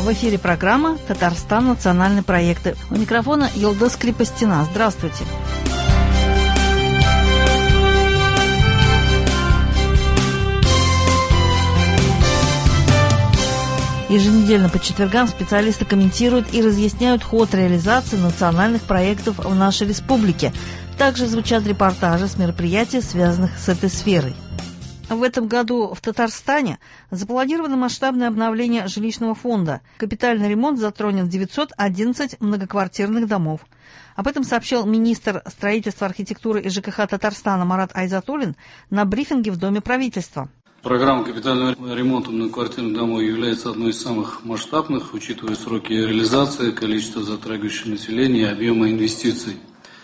В эфире программа «Татарстан. Национальные проекты». У микрофона Йылдыз Крепостина. Здравствуйте. Еженедельно по четвергам специалисты комментируют и разъясняют ход реализации национальных проектов в нашей республике. Также звучат репортажи с мероприятий, связанных с этой сферой. В этом году в Татарстане запланировано масштабное обновление жилищного фонда. Капитальный ремонт затронет 911 многоквартирных домов. Об этом сообщил министр строительства, архитектуры и ЖКХ Татарстана Марат Айзатуллин на брифинге в Доме правительства. Программа капитального ремонта многоквартирных домов является одной из самых масштабных, учитывая сроки реализации, количество затрагивающих населения и объема инвестиций.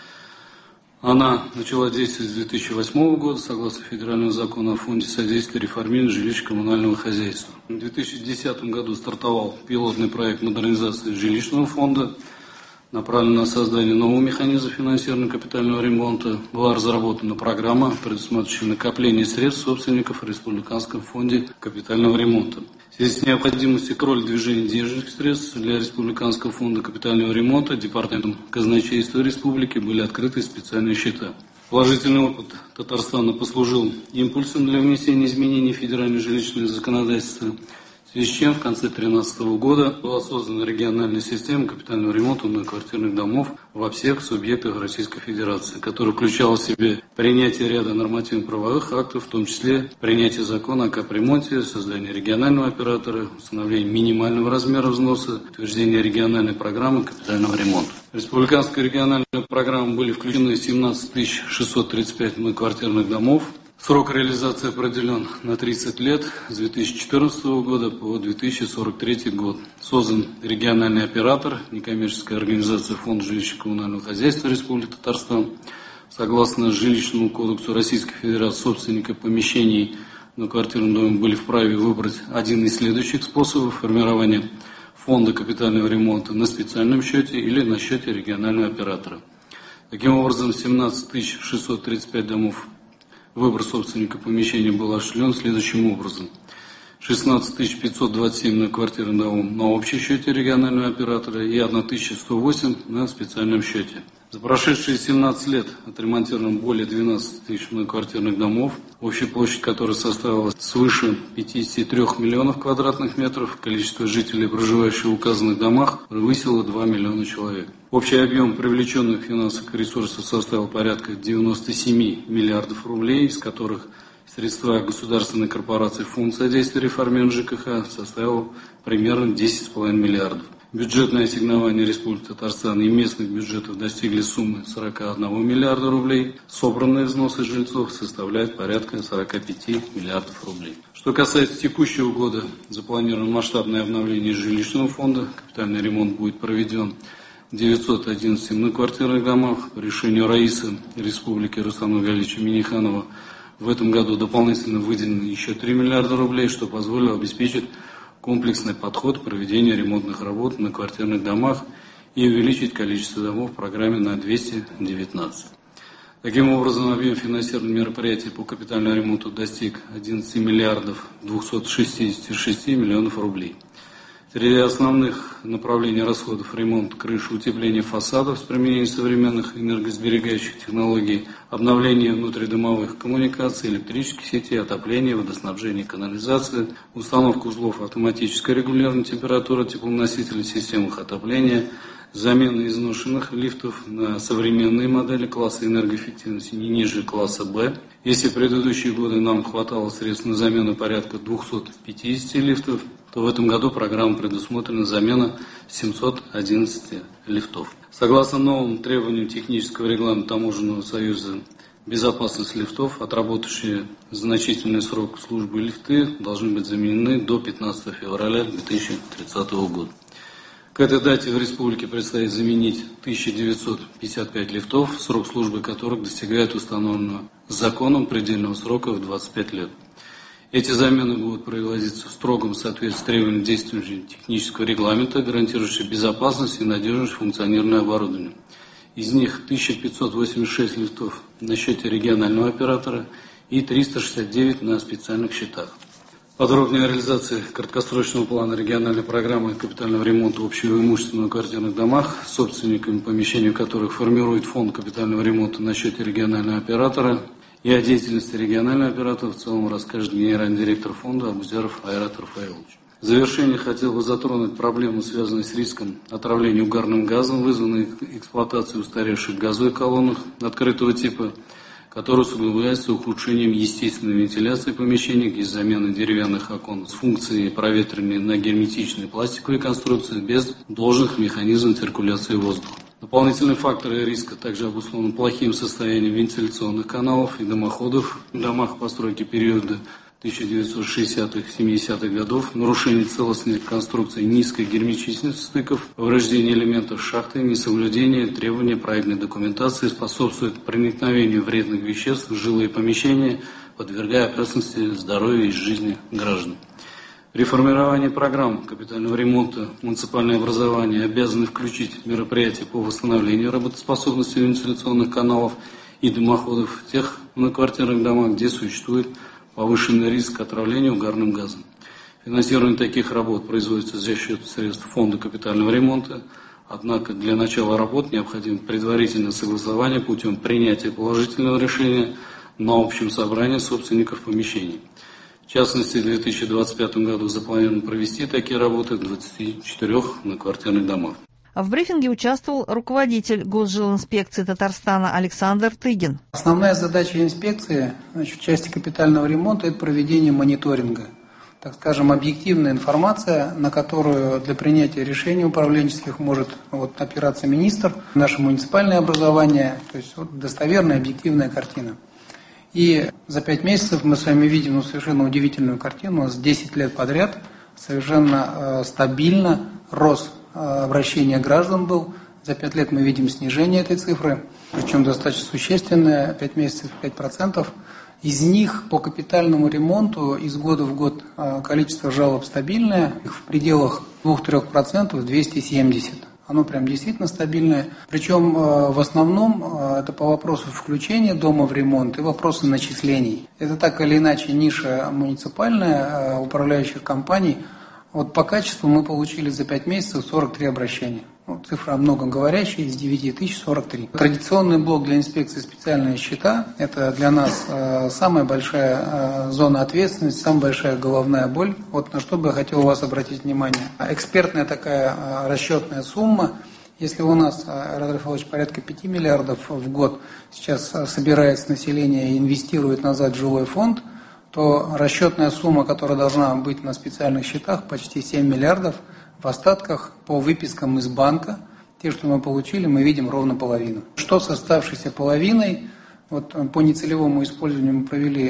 Она начала действовать с 2008 года, согласно федеральному закону о фонде содействия реформированию жилищно-коммунального хозяйства. В 2010 году стартовал пилотный проект модернизации жилищного фонда, направленный на создание нового механизма финансирования капитального ремонта. Была разработана программа, предусматривающая накопление средств собственников в Республиканском фонде капитального ремонта. В связи с необходимостью контроля движения денежных средств для Республиканского фонда капитального ремонта Департаментом казначейства Республики были открыты специальные счета. Положительный опыт Татарстана послужил импульсом для внесения изменений в федеральное жилищное законодательство, в связи с чем в конце 2013 года была создана региональная система капитального ремонта многоквартирных домов во всех субъектах Российской Федерации, которая включала в себя принятие ряда нормативно-правовых актов, в том числе принятие закона о капремонте, создание регионального оператора, установление минимального размера взноса, утверждение региональной программы капитального ремонта. В республиканскую региональную программу были включены 17 635 многоквартирных домов. Срок реализации определен на 30 лет, с 2014 года по 2043 год. Создан региональный оператор, некоммерческая организация Фонд жилищно-коммунального хозяйства Республики Татарстан. Согласно Жилищному кодексу Российской Федерации, собственники помещений на квартирном доме были вправе выбрать один из следующих способов формирования фонда капитального ремонта: на специальном счете или на счете регионального оператора. Таким образом, 17 635 домов выбор собственника помещения был осуществлен следующим образом. 16 527 на квартирном домов на общем счете регионального оператора и 1108 на специальном счете. За прошедшие 17 лет отремонтировано более 12 тысяч многоквартирных домов, общая площадь которой составила свыше 53 миллионов квадратных метров. Количество жителей, проживающих в указанных домах, превысило 2 миллиона человек. Общий объем привлеченных финансовых ресурсов составил порядка 97 миллиардов рублей, из которых средства государственной корпорации Фонд содействия реформированию ЖКХ составило примерно 10,5 миллиардов. Бюджетные ассигнования Республики Татарстан и местных бюджетов достигли суммы 41 миллиарда рублей. Собранные взносы жильцов составляют порядка 45 миллиардов рублей. Что касается текущего года, запланировано масштабное обновление жилищного фонда. Капитальный ремонт будет проведен в 911 многоквартирных домах. По решению Раисы Республики Рустама Галича Минниханова в этом году дополнительно выделено еще 3 миллиарда рублей, что позволило обеспечить комплексный подход к проведению ремонтных работ на квартирных домах и увеличить количество домов в программе на 219. Таким образом, объем финансирования мероприятий по капитальному ремонту достиг 11 миллиардов 266 миллионов рублей. Среди основных направлений расходов: ремонт крыш, утепление фасадов с применением современных энергосберегающих технологий, обновление внутридомовых коммуникаций, электрических сетей, отопление, водоснабжение, канализация, установка узлов автоматической регулирования температуры теплоносителей в системах отопления, замена изношенных лифтов на современные модели класса энергоэффективности не ниже класса Б. Если в предыдущие годы нам хватало средств на замену порядка 250 лифтов, то в этом году программа предусмотрена замена 711 лифтов. Согласно новым требованиям технического регламента Таможенного союза, безопасность лифтов, отработавшие значительный срок службы лифты, должны быть заменены до 15 февраля 2030 года. К этой дате в республике предстоит заменить 1955 лифтов, срок службы которых достигает установленного законом предельного срока в 25 лет. Эти замены будут производиться в строгом соответствии с требованиям действующего технического регламента, гарантирующего безопасность и надежность функционирования оборудования. Из них 1586 лифтов на счете регионального оператора и 369 на специальных счетах. Подробнее о реализации краткосрочного плана региональной программы капитального ремонта общего имущества на квартирных домах, собственниками помещений которых формирует фонд капитального ремонта на счете регионального оператора, и о деятельности регионального оператора в целом расскажет генеральный директор фонда Абузяров Айрат Рафаилович. В завершение хотел бы затронуть проблему, связанную с риском отравления угарным газом, вызванной эксплуатацией устаревших газовых колонок открытого типа, который усугубляется ухудшением естественной вентиляции помещений из-за замены деревянных окон с функцией проветривания на герметичные пластиковые конструкции без должных механизмов циркуляции воздуха. Дополнительные факторы риска также обусловлены плохим состоянием вентиляционных каналов и дымоходов в домах постройки периода 1960-70-х годов, нарушение целостной конструкции, низкой герметичности стыков, повреждение элементов шахты, несоблюдение требований проектной документации способствует проникновению вредных веществ в жилые помещения, подвергая опасности здоровья и жизни граждан. При формировании программ капитального ремонта муниципальное образование обязаны включить мероприятия по восстановлению работоспособности вентиляционных каналов и дымоходов в тех многоквартирных домах, где существует повышенный риск отравления угарным газом. Финансирование таких работ производится за счет средств фонда капитального ремонта, однако для начала работ необходимо предварительное согласование путем принятия положительного решения на общем собрании собственников помещений. В частности, в 2025 году запланировано провести такие работы в 24 многоквартирных домах. В брифинге участвовал руководитель Госжилинспекции Татарстана Александр Тыгин. Основная задача инспекции в части капитального ремонта – это проведение мониторинга. Так скажем, объективная информация, на которую для принятия решений управленческих может опираться министр, наше муниципальное образование, то есть достоверная объективная картина. И за 5 месяцев мы с вами видим совершенно удивительную картину. У нас 10 лет подряд совершенно стабильно рос обращение граждан был. За 5 лет мы видим снижение этой цифры, причем достаточно существенное, 5 месяцев 5%. Из них по капитальному ремонту из года в год количество жалоб стабильное, их в пределах 2-3%, 270. Оно прям действительно стабильное. Причем в основном это по вопросу включения дома в ремонт и вопросы начислений. Это так или иначе ниша муниципальная, управляющих компаний. По качеству мы получили за 5 месяцев 43 обращения. Цифра многоговорящая, из 9 тысяч 43. Традиционный блок для инспекции специальные счета. Это для нас самая большая зона ответственности, самая большая головная боль. На что бы я хотел у вас обратить внимание. Экспертная такая расчетная сумма. Если у нас, Айрат Рафаилович, порядка 5 миллиардов в год сейчас собирается население и инвестирует назад в жилой фонд, то расчетная сумма, которая должна быть на специальных счетах, почти 7 миллиардов, в остатках по выпискам из банка, те, что мы получили, мы видим ровно половину. Что с оставшейся половиной? По нецелевому использованию мы провели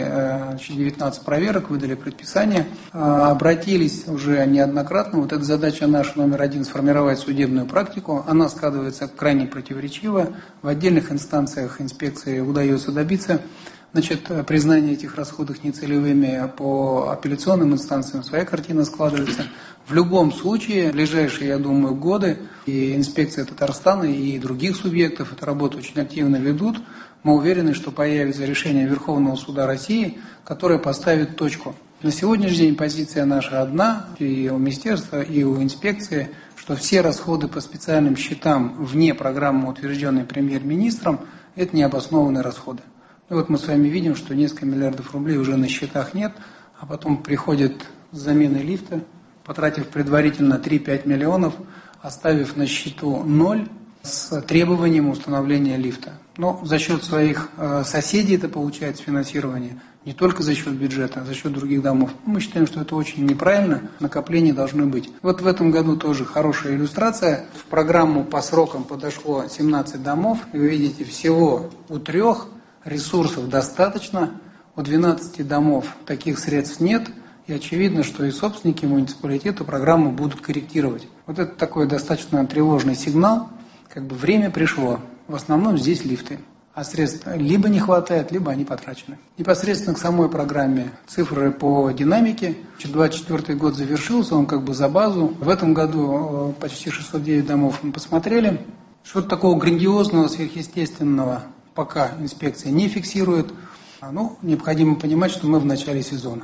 19 проверок, выдали предписание, обратились уже неоднократно. Эта задача наша номер 1 – сформировать судебную практику. Она складывается крайне противоречиво. В отдельных инстанциях инспекции удается добиться признание этих расходов нецелевыми. По апелляционным инстанциям своя картина складывается. В любом случае, в ближайшие, я думаю, годы и инспекция Татарстана, и других субъектов эту работу очень активно ведут. Мы уверены, что появится решение Верховного суда России, которое поставит точку. На сегодняшний день позиция наша одна, и у министерства, и у инспекции, что все расходы по специальным счетам вне программы, утвержденной премьер-министром, это необоснованные расходы. Мы с вами видим, что несколько миллиардов рублей уже на счетах нет, а потом приходит с заменой лифта, потратив предварительно 3-5 миллионов, оставив на счету 0 с требованием установления лифта. Но за счет своих соседей это получается финансирование, не только за счет бюджета, а за счет других домов. Мы считаем, что это очень неправильно, накопления должны быть. В этом году тоже хорошая иллюстрация. В программу по срокам подошло 17 домов, и вы видите, всего у 3 ресурсов достаточно, у 12 домов таких средств нет, и очевидно, что и собственники муниципалитета программу будут корректировать. Это такой достаточно тревожный сигнал, время пришло. В основном здесь лифты, а средств либо не хватает, либо они потрачены. Непосредственно к самой программе цифры по динамике. 2024 год завершился, он за базу. В этом году почти 609 домов мы посмотрели. Что-то такого грандиозного, сверхъестественного пока инспекция не фиксирует. Необходимо понимать, что мы в начале сезона.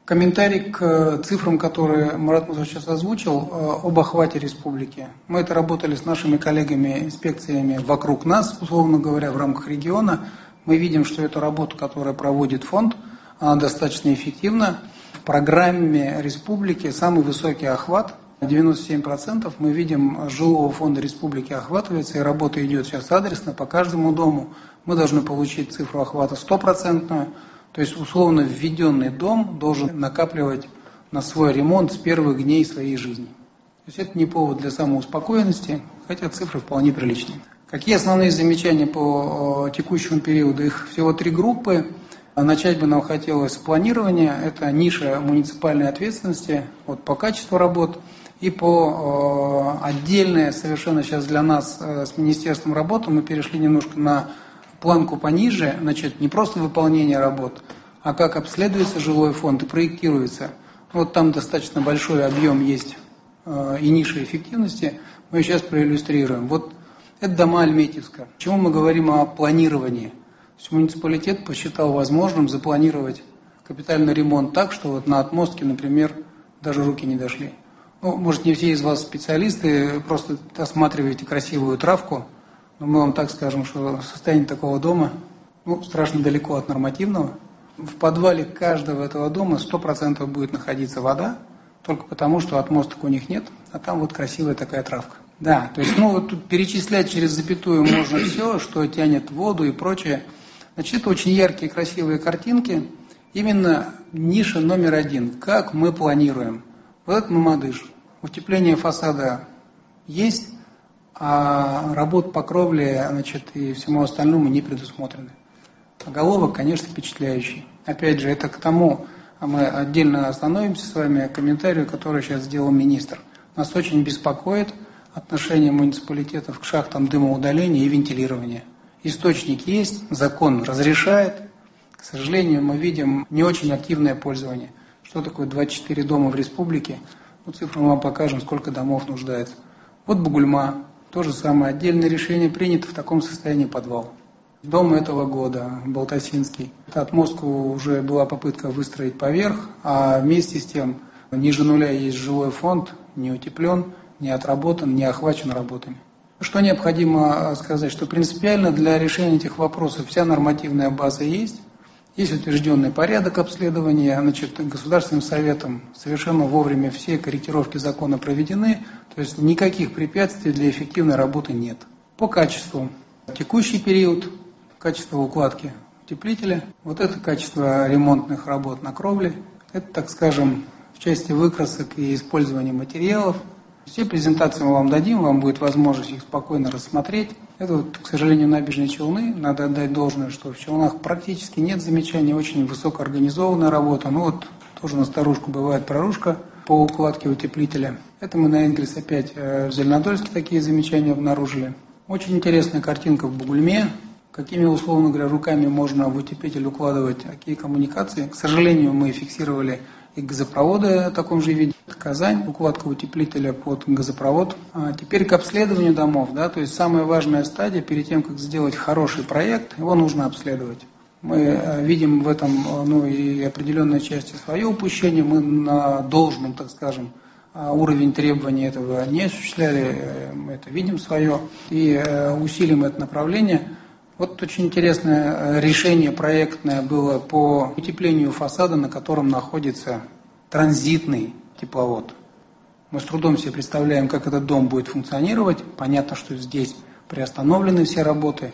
Комментарий к цифрам, которые Марат Мусович сейчас озвучил, об охвате республики. Мы это работали с нашими коллегами, инспекциями вокруг нас, условно говоря, в рамках региона. Мы видим, что эту работу, которую проводит фонд, она достаточно эффективна. В программе республики самый высокий охват, 97%. Мы видим, жилого фонда республики охватывается, и работа идет сейчас адресно по каждому дому. Мы должны получить цифру охвата 100%. То есть условно введенный дом должен накапливать на свой ремонт с первых дней своей жизни. То есть это не повод для самоуспокоенности, хотя цифры вполне приличные. Какие основные замечания по текущему периоду? Их всего 3 группы. Начать бы нам хотелось с планирования. Это ниша муниципальной ответственности по качеству работ и по отдельной совершенно сейчас для нас с министерством работы. Мы перешли немножко на планку пониже, значит, не просто выполнение работ, а как обследуется жилой фонд и проектируется. Там достаточно большой объем есть и ниша эффективности. Мы сейчас проиллюстрируем. Это дома Альметьевска. Почему мы говорим о планировании? То есть муниципалитет посчитал возможным запланировать капитальный ремонт так, что на отмостке, например, даже руки не дошли. Может, не все из вас специалисты, просто осматриваете красивую травку, но мы вам так скажем, что состояние такого дома страшно далеко от нормативного. В подвале каждого этого дома 100% будет находиться вода, только потому, что отмосток у них нет, а там красивая такая травка. Да, то есть, тут перечислять через запятую можно все, что тянет воду и прочее. Значит, это очень яркие, красивые картинки. Именно ниша номер 1. Как мы планируем? Это Мамадыш. Утепление фасада есть, а работ по кровле, и всему остальному не предусмотрены. Заголовок, конечно, впечатляющий. Опять же, это к тому, мы отдельно остановимся с вами, комментарию, который сейчас сделал министр. Нас очень беспокоит отношение муниципалитетов к шахтам дымоудаления и вентилирования. Источник есть, закон разрешает. К сожалению, мы видим не очень активное пользование. Что такое 24 дома в республике? Цифру мы вам покажем, сколько домов нуждается. Бугульма. То же самое. Отдельное решение принято в таком состоянии подвал. Дом этого года, Балтасинский. Отмостку уже была попытка выстроить поверх, а вместе с тем ниже нуля есть жилой фонд, не утеплен, не отработан, не охвачен работами. Что необходимо сказать, что принципиально для решения этих вопросов вся нормативная база есть. Есть утвержденный порядок обследования, Государственным советом совершенно вовремя все корректировки закона проведены, то есть никаких препятствий для эффективной работы нет. По качеству. Текущий период, качество укладки утеплителя, это качество ремонтных работ на кровле, это, так скажем, в части выкрасок и использования материалов. Все презентации мы вам дадим, вам будет возможность их спокойно рассмотреть. Это, к сожалению, набережные Челны. Надо отдать должное, что в Челнах практически нет замечаний, очень высокоорганизованная работа. Тоже на старушку бывает прорушка по укладке утеплителя. Это мы на Энгельс опять в Зеленодольске такие замечания обнаружили. Очень интересная картинка в Бугульме. Какими, условно говоря, руками можно в утеплитель укладывать какие коммуникации. К сожалению, мы фиксировали и газопроводы в таком же виде. Казань, укладка утеплителя под газопровод. Теперь к обследованию домов. То есть самая важная стадия, перед тем, как сделать хороший проект, его нужно обследовать. Мы видим в этом и определенной части свое упущение. Мы на должном, так скажем, уровень требований этого не осуществляли. Мы это видим свое и усилим это направление. Очень интересное решение проектное было по утеплению фасада, на котором находится транзитный тепловод. Мы с трудом себе представляем, как этот дом будет функционировать. Понятно, что здесь приостановлены все работы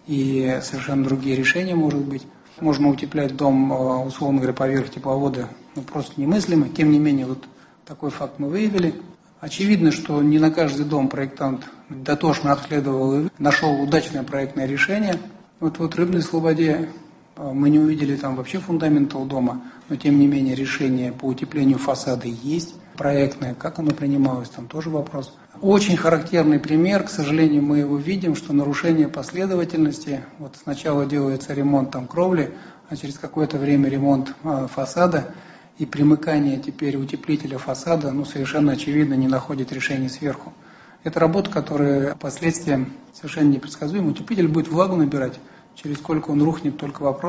и совершенно другие решения, может быть. Можно утеплять дом, условно говоря, поверх тепловода, просто немыслимо. Тем не менее, такой факт мы выявили. Очевидно, что не на каждый дом проектант дотошно обследовал и нашел удачное проектное решение. В Рыбной Слободе мы не увидели там вообще фундамента у дома, но тем не менее решение по утеплению фасада есть. Проектное, как оно принималось, там тоже вопрос. Очень характерный пример, к сожалению, мы его видим, что нарушение последовательности. Сначала делается ремонт кровли, а через какое-то время ремонт фасада. И примыкание теперь утеплителя фасада, совершенно очевидно, не находит решения сверху. Это работа, которая последствиям совершенно непредсказуема. Утеплитель будет влагу набирать. Через сколько он рухнет, только вопрос.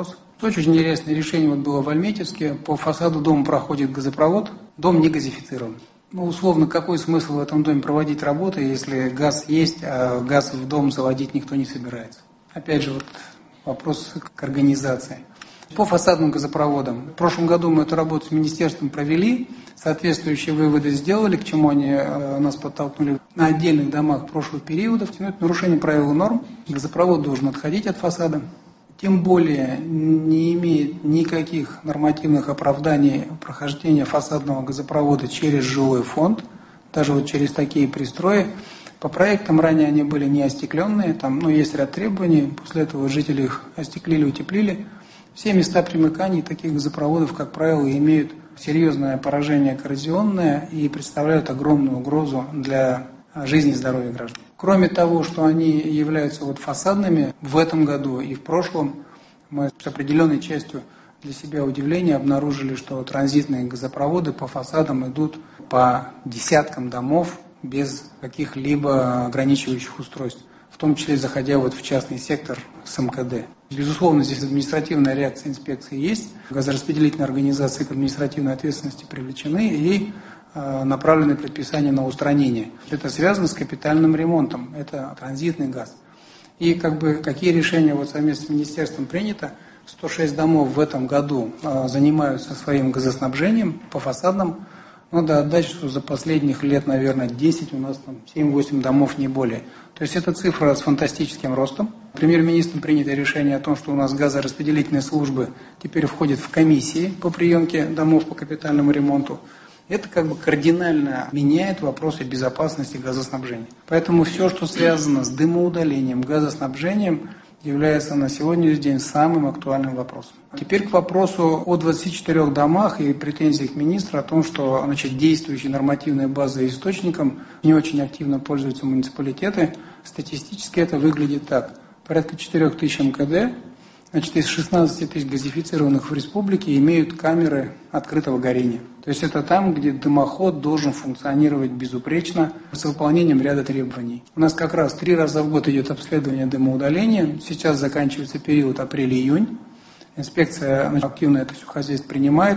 Очень интересное решение вот было в Альметьевске. По фасаду дома проходит газопровод, дом не газифицирован. Условно, какой смысл в этом доме проводить работы, если газ есть, а газ в дом заводить никто не собирается? Опять же, вот вопрос к организации. По фасадным газопроводам. В прошлом году мы эту работу с министерством провели, соответствующие выводы сделали, к чему они нас подтолкнули. На отдельных домах прошлых периодов это нарушение правил и норм. Газопровод должен отходить от фасада. Тем более не имеет никаких нормативных оправданий прохождения фасадного газопровода через жилой фонд, даже вот через такие пристрои. По проектам ранее они были не остекленные, там есть ряд требований, после этого жители их остеклили, утеплили. Все места примыканий таких газопроводов, как правило, имеют серьезное поражение коррозионное и представляют огромную угрозу для жизни и здоровья граждан. Кроме того, что они являются фасадными, в этом году и в прошлом мы с определенной частью для себя удивления обнаружили, что транзитные газопроводы по фасадам идут по десяткам домов без каких-либо ограничивающих устройств, в том числе заходя в частный сектор с МКД. Безусловно, здесь административная реакция инспекции есть. Газораспределительные организации к административной ответственности привлечены и направлены предписания на устранение. Это связано с капитальным ремонтом, это транзитный газ. И какие решения совместно с министерством принято? 106 домов в этом году занимаются своим газоснабжением по фасадам. Надо отдать, что за последних лет, наверное, 10 у нас 7-8 домов, не более. То есть это цифра с фантастическим ростом. Премьер-министром принято решение о том, что у нас газораспределительные службы теперь входят в комиссии по приемке домов по капитальному ремонту. Это кардинально меняет вопросы безопасности газоснабжения. Поэтому все, что связано с дымоудалением, газоснабжением, является на сегодняшний день самым актуальным вопросом. Теперь к вопросу о 24 домах и претензиях министра о том, что действующей нормативной базой и источником не очень активно пользуются муниципалитеты. Статистически это выглядит так. Порядка 4000 МКД, из 16 тысяч газифицированных в республике имеют камеры открытого горения. То есть это там, где дымоход должен функционировать безупречно с выполнением ряда требований. У нас как раз 3 раза в год идет обследование дымоудаления. Сейчас заканчивается период апрель-июнь. Инспекция активно это все хозяйство принимает.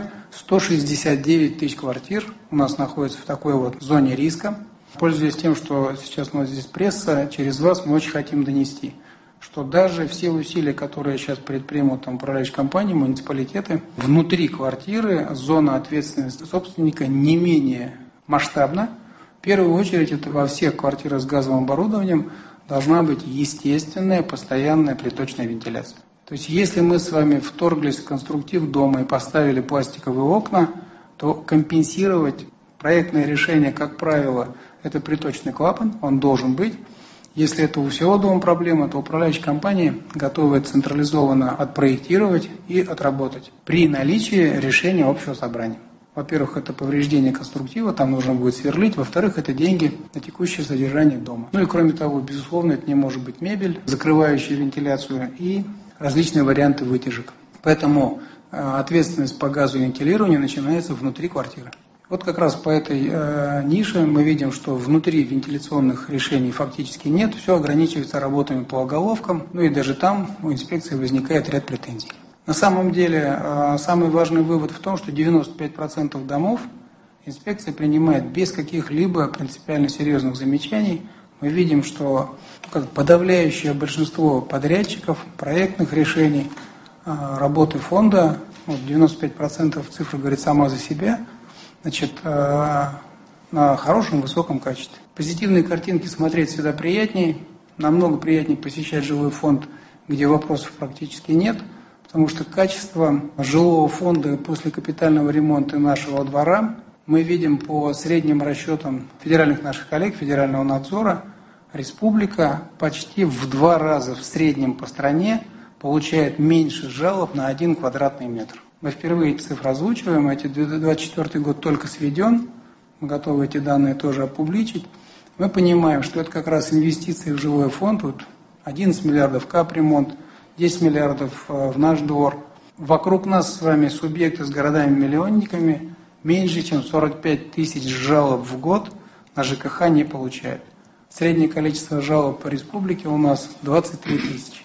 169 тысяч квартир у нас находятся в такой зоне риска. Пользуясь тем, что сейчас у нас здесь пресса, через вас мы очень хотим донести, что даже все усилия, которые сейчас предпримут управляющие компании, муниципалитеты, внутри квартиры зона ответственности собственника не менее масштабна. В первую очередь это во всех квартирах с газовым оборудованием должна быть естественная, постоянная приточная вентиляция. То есть если мы с вами вторглись в конструктив дома и поставили пластиковые окна, то компенсировать проектное решение, как правило, это приточный клапан, он должен быть. Если это у всего дома проблема, то управляющие компании готовы централизованно отпроектировать и отработать при наличии решения общего собрания. Во-первых, это повреждение конструктива, там нужно будет сверлить. Во-вторых, это деньги на текущее содержание дома. И кроме того, безусловно, это не может быть мебель, закрывающая вентиляцию и различные варианты вытяжек. Поэтому ответственность по газу и вентилированию начинается внутри квартиры. Как раз по этой нише мы видим, что внутри вентиляционных решений фактически нет, все ограничивается работами по оголовкам, и даже там у инспекции возникает ряд претензий. На самом деле, самый важный вывод в том, что 95% домов инспекция принимает без каких-либо принципиально серьезных замечаний. Мы видим, что подавляющее большинство подрядчиков, проектных решений, работы фонда, 95% цифра говорит сама за себя, на хорошем, высоком качестве. Позитивные картинки смотреть всегда приятнее, намного приятнее посещать жилой фонд, где вопросов практически нет, потому что качество жилого фонда после капитального ремонта нашего двора мы видим по средним расчетам федеральных наших коллег, федерального надзора, республика почти в 2 раза в среднем по стране получает меньше жалоб на 1 квадратный метр. Мы впервые эти цифры озвучиваем, 2024 год только сведен, мы готовы эти данные тоже опубличить. Мы понимаем, что это как раз инвестиции в жилой фонд, 11 миллиардов капремонт, 10 миллиардов в наш двор. Вокруг нас с вами субъекты с городами-миллионниками меньше, чем 45 тысяч жалоб в год на ЖКХ не получают. Среднее количество жалоб по республике у нас 23 тысячи.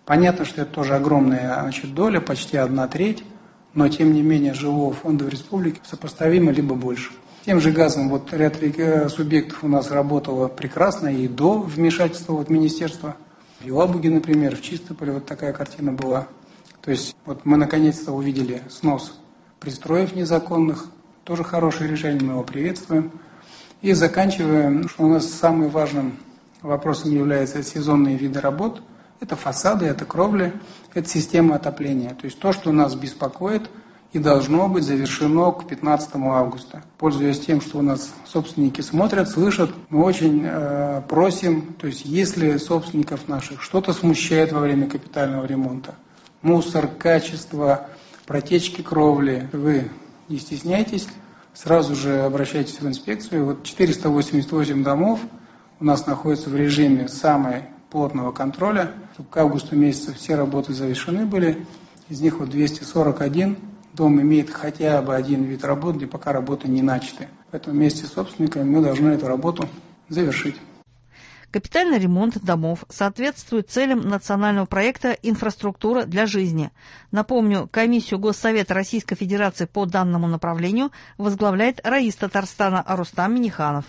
Понятно, что это тоже огромная доля, почти 1/3, но тем не менее жилого фонда в республике сопоставимо либо больше. Тем же газом ряд субъектов у нас работало прекрасно и до вмешательства министерства. В Елабуге, например, в Чистополе такая картина была. То есть мы наконец-то увидели снос пристроев незаконных, тоже хорошее решение, мы его приветствуем. И заканчиваем, что у нас самым важным вопросом являются сезонные виды работ. Это фасады, это кровли, это система отопления. То есть то, что нас беспокоит и должно быть завершено к 15 августа. Пользуясь тем, что у нас собственники смотрят, слышат, мы очень просим, то есть если собственников наших что-то смущает во время капитального ремонта, мусор, качество, протечки кровли, вы не стесняйтесь, сразу же обращайтесь в инспекцию. 488 домов у нас находятся в режиме самой плотного контроля, чтобы к августу месяцу все работы завершены были. Из них 241 дом имеет хотя бы один вид работ, где пока работы не начаты. Поэтому вместе с собственниками мы должны эту работу завершить. Капитальный ремонт домов соответствует целям национального проекта «Инфраструктура для жизни». Напомню, комиссию Госсовета Российской Федерации по данному направлению возглавляет раис Татарстана Рустам Минниханов.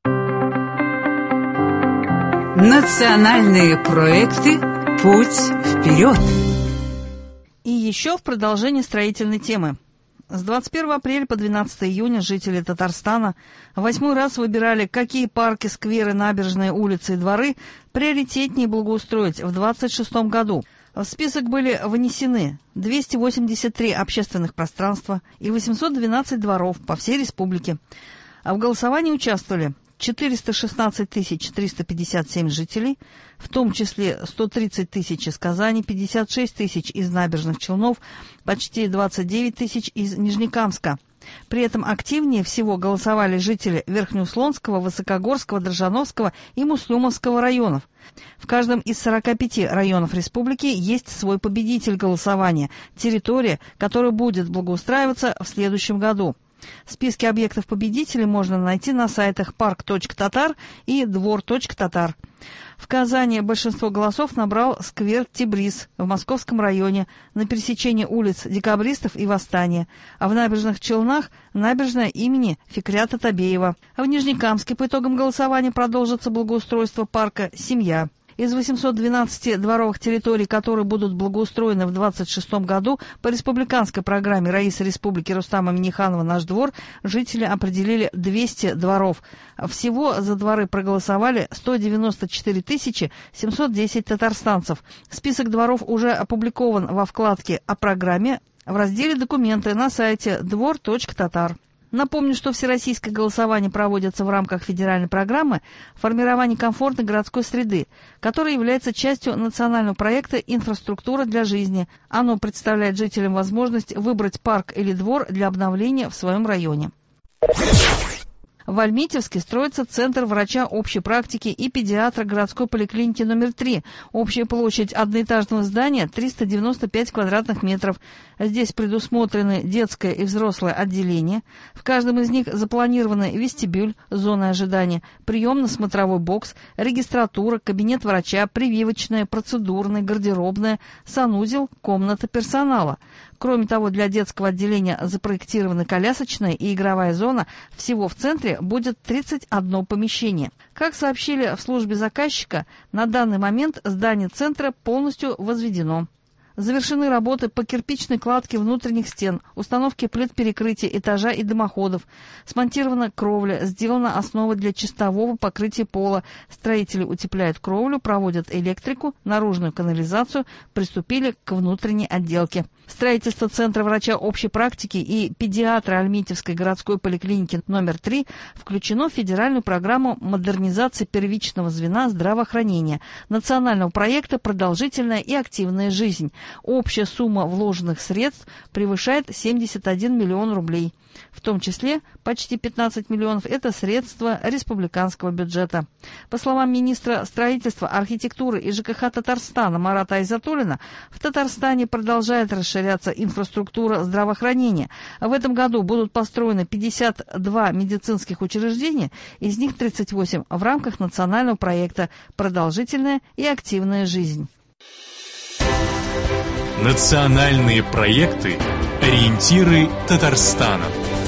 Национальные проекты «Путь вперед». И еще в продолжении строительной темы. С 21 апреля по 12 июня жители Татарстана 8-й раз выбирали, какие парки, скверы, набережные, улицы и дворы приоритетнее благоустроить в 2026 году. В список были внесены 283 общественных пространства и 812 дворов по всей республике. А в голосовании участвовали 416 357 жителей, в том числе 130 тысяч из Казани, 56 тысяч из Набережных Челнов, почти 29 тысяч из Нижнекамска. При этом активнее всего голосовали жители Верхнеуслонского, Высокогорского, Дрожжановского и Муслюмовского районов. В каждом из 45 районов республики есть свой победитель голосования, территория, которая будет благоустраиваться в следующем году. Списки объектов-победителей можно найти на сайтах park.tatar и двор.tatar. В Казани большинство голосов набрал сквер Тибриз в Московском районе на пересечении улиц Декабристов и Восстания, а в Набережных Челнах набережная имени Фикрята Табеева. А в Нижнекамске по итогам голосования продолжится благоустройство парка «Семья». Из 812 дворовых территорий, которые будут благоустроены в 2026 году, по республиканской программе раиса Республики Рустама Минниханова «Наш двор» жители определили 200 дворов. Всего за дворы проголосовали 194 710 татарстанцев. Список дворов уже опубликован во вкладке «О программе» в разделе «Документы» на сайте двор.tatar. Напомню, что всероссийское голосование проводится в рамках федеральной программы формирования комфортной городской среды, которая является частью национального проекта «Инфраструктура для жизни». Оно представляет жителям возможность выбрать парк или двор для обновления в своем районе. В Альметьевске строится центр врача общей практики и педиатра городской поликлиники номер 3. Общая площадь одноэтажного здания 395 квадратных метров. Здесь предусмотрены детское и взрослое отделение. В каждом из них запланированы вестибюль, зона ожидания, приемно-смотровой бокс, регистратура, кабинет врача, прививочная, процедурная, гардеробная, санузел, комната персонала. Кроме того, для детского отделения запроектированы колясочная и игровая зона. Всего в центре будет 31 помещение. Как сообщили в службе заказчика, на данный момент здание центра полностью возведено. Завершены работы по кирпичной кладке внутренних стен, установке плит перекрытия этажа и дымоходов. Смонтирована кровля, сделана основа для чистового покрытия пола. Строители утепляют кровлю, проводят электрику, наружную канализацию, приступили к внутренней отделке. Строительство Центра врача общей практики и педиатра Альметьевской городской поликлиники номер 3 включено в федеральную программу модернизации первичного звена здравоохранения, национального проекта «Продолжительная и активная жизнь». Общая сумма вложенных средств превышает 71 миллион рублей. В том числе почти 15 миллионов – это средства республиканского бюджета. По словам министра строительства, архитектуры и ЖКХ Татарстана Марата Айзатуллина, в Татарстане продолжает расширяться инфраструктура здравоохранения. В этом году будут построены 52 медицинских учреждения, из них 38 в рамках национального проекта «Продолжительная и активная жизнь». Национальные проекты «Ориентиры Татарстана».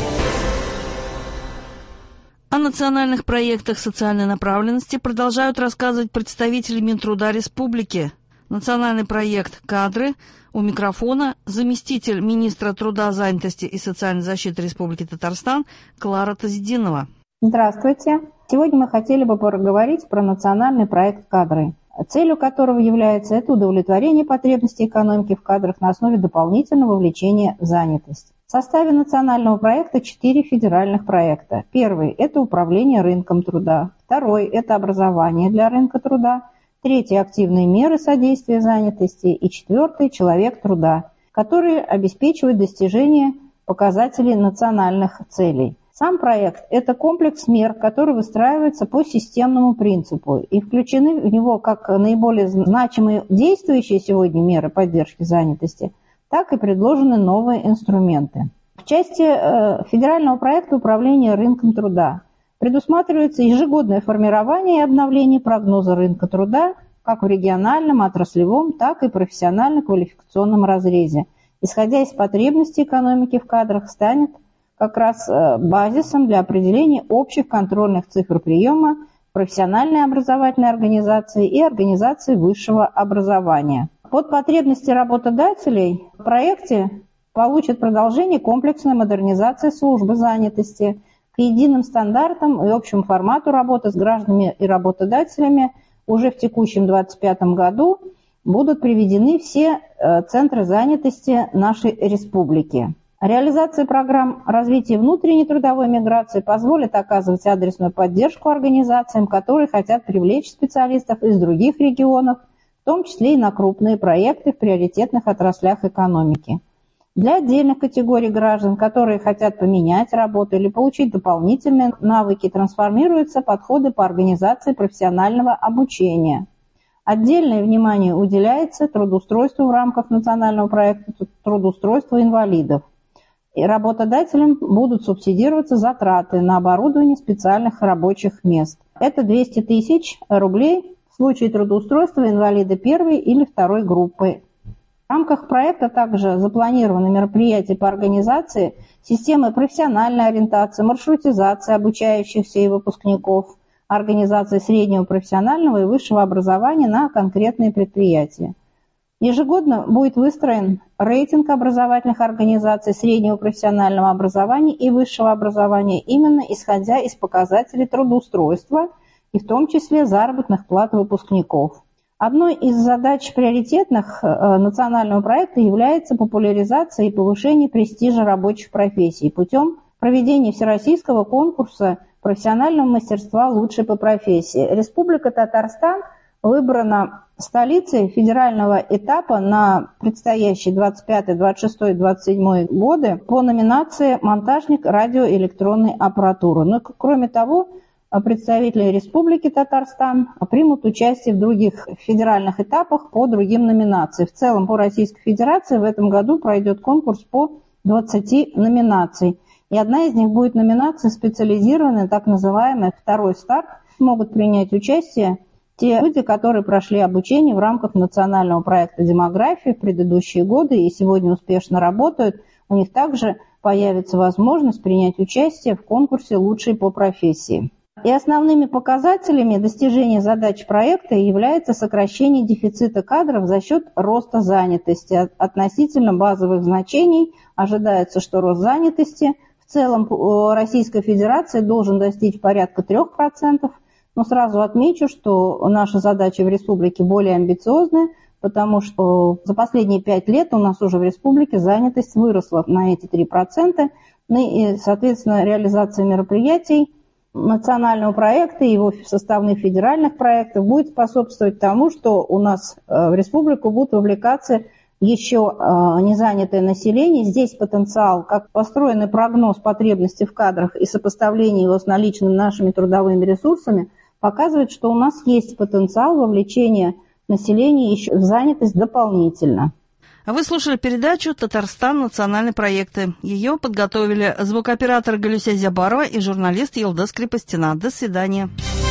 О национальных проектах социальной направленности продолжают рассказывать представители Минтруда Республики. Национальный проект «Кадры». У микрофона заместитель министра труда, занятости и социальной защиты Республики Татарстан Клара Тазидинова. Здравствуйте. Сегодня мы хотели бы поговорить про национальный проект «Кадры», целью которого является это удовлетворение потребностей экономики в кадрах на основе дополнительного вовлечения в занятость. В составе национального проекта 4 федеральных проекта. Первый – это управление рынком труда. Второй – это образование для рынка труда. Третий – активные меры содействия занятости. И четвертый – человек труда, которые обеспечивают достижение показателей национальных целей. Сам проект – это комплекс мер, который выстраивается по системному принципу, и включены в него как наиболее значимые действующие сегодня меры поддержки занятости, так и предложены новые инструменты. В части федерального проекта управления рынком труда предусматривается ежегодное формирование и обновление прогноза рынка труда как в региональном, отраслевом, так и профессионально-квалификационном разрезе. Исходя из потребностей экономики в кадрах, станет как раз базисом для определения общих контрольных цифр приема профессиональной образовательной организации и организации высшего образования. Под потребности работодателей в проекте получит продолжение комплексная модернизация службы занятости. К единым стандартам и общему формату работы с гражданами и работодателями уже в текущем 2025 году будут приведены все центры занятости нашей республики. Реализация программ развития внутренней трудовой миграции позволит оказывать адресную поддержку организациям, которые хотят привлечь специалистов из других регионов, в том числе и на крупные проекты в приоритетных отраслях экономики. Для отдельных категорий граждан, которые хотят поменять работу или получить дополнительные навыки, трансформируются подходы по организации профессионального обучения. Отдельное внимание уделяется трудоустройству в рамках национального проекта трудоустройства инвалидов. И работодателям будут субсидироваться затраты на оборудование специальных рабочих мест. Это 200 тысяч рублей в случае трудоустройства инвалида первой или второй группы. В рамках проекта также запланированы мероприятия по организации системы профессиональной ориентации, маршрутизации обучающихся и выпускников, организации среднего профессионального и высшего образования на конкретные предприятия. Ежегодно будет выстроен рейтинг образовательных организаций среднего профессионального образования и высшего образования, именно исходя из показателей трудоустройства и в том числе заработных плат выпускников. Одной из задач приоритетных национального проекта является популяризация и повышение престижа рабочих профессий путем проведения всероссийского конкурса профессионального мастерства «Лучший по профессии». Республика Татарстан выбрана столицей федерального этапа на предстоящие 25, 26, 27 годы по номинации «Монтажник радиоэлектронной аппаратуры». Но, кроме того, представители Республики Татарстан примут участие в других федеральных этапах по другим номинациям. В целом по Российской Федерации в этом году пройдет конкурс по 20 номинаций. И одна из них будет номинация специализированная, так называемая «Второй старт». Могут принять участие те люди, которые прошли обучение в рамках национального проекта «Демография» в предыдущие годы и сегодня успешно работают. У них также появится возможность принять участие в конкурсе «Лучший по профессии». И основными показателями достижения задач проекта является сокращение дефицита кадров за счет роста занятости. Относительно базовых значений ожидается, что рост занятости в целом Российской Федерации должен достичь порядка 3%. Но сразу отмечу, что наши задачи в республике более амбициозны, потому что за последние 5 лет у нас уже в республике занятость выросла на эти 3%. И, соответственно, реализация мероприятий национального проекта и его составных федеральных проектов будет способствовать тому, что у нас в республику будут вовлекаться еще незанятое население. Здесь потенциал, как построенный прогноз потребностей в кадрах и сопоставление его с наличными нашими трудовыми ресурсами, показывает, что у нас есть потенциал вовлечения населения еще в занятость дополнительно. Вы слушали передачу «Татарстан. Национальные проекты». Ее подготовили звукооператор Галюся Зябарова и журналист Елдас Крепостина. До свидания.